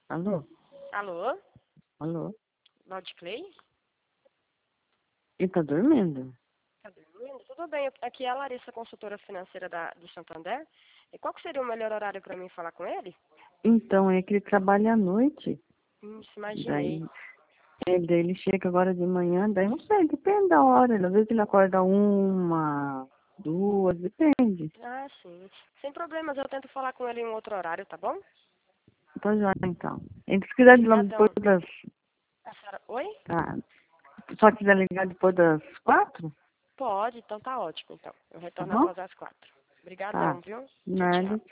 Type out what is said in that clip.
Alô? Alô? Alô? Clay? Ele tá dormindo? Tá dormindo? Tudo bem, aqui é a Larissa, consultora financeira do Santander. E qual que seria o melhor horário para mim falar com ele? Então, é que ele trabalha à noite. Imaginei. Daí ele chega agora de manhã, daí não sei, depende da hora. Às vezes ele acorda 1, 2, depende. Ah, sim. Sem problemas, eu tento falar com ele em um outro horário, tá bom? Tô já, então. Ele se quiser ligar depois Obrigadão. das... A senhora... Oi? Tá. Só quiser ligar depois das 4? Pode, então tá ótimo, então. Eu Tá retorno bom? após as 4. Tá. Obrigadão, viu? Tchau, tchau. Nada.